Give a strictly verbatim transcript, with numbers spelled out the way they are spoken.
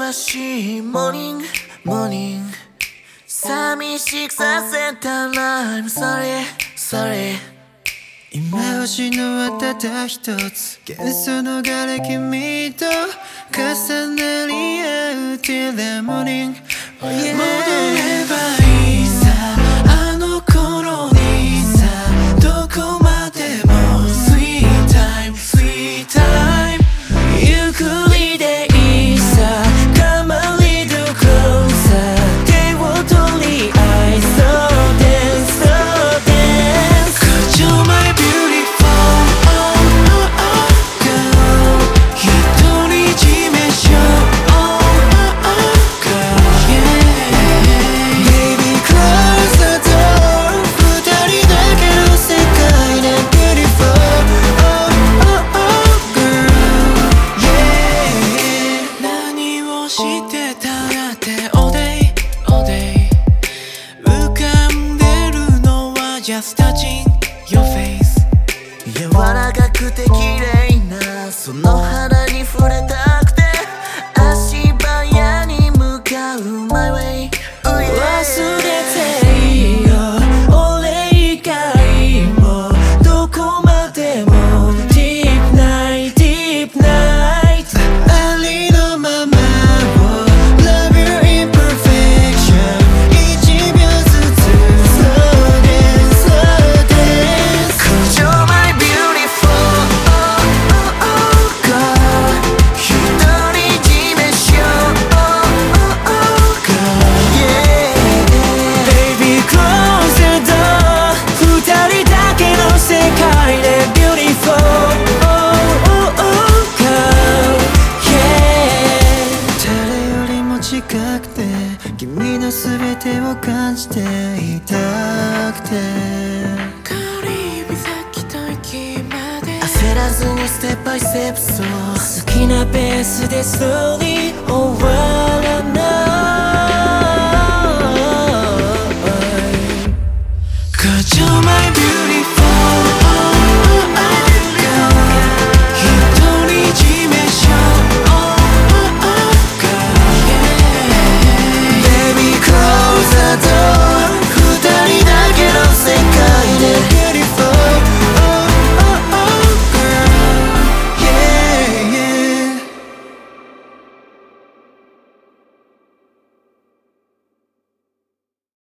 しいモーニングモーニング寂しくさせたら I'm sorry sorry 今星の輪ただ一つ幻想の瓦礫と重なり合う Till the morning、oh yeah、戻ればいいさあの頃にさどこまでも Sweet time sweet time ゆっくりでいいさ Come a little closer 手を取り合い So dance so dance Cause you're my beautiful oh oh oh girl 独り占めしよう oh oh oh girl yeah Baby close the door 二人だけの世界で Beautiful oh oh oh girl yeah 何をしてたってall day all day 浮かんでるのは Just touching your face 柔らかくて綺麗なその肌に触れたくて足早に向かう My way、oh yeah、 忘れていいよ俺以外もどこまでも Deep night deep night ありのままを Love your imperfection 一秒ずつ Slow dance slow dance Cause you're my beautiful oh oh oh girl 独り占めしよう oh oh oh girl yeah Baby close the door 二人だけの世界で Beautiful oh oh oh girl yeah 誰よりも近くて君の全てを感じていたくて香り岬と息まで焦らずにステップバイステップそう好きなペースで Slowly over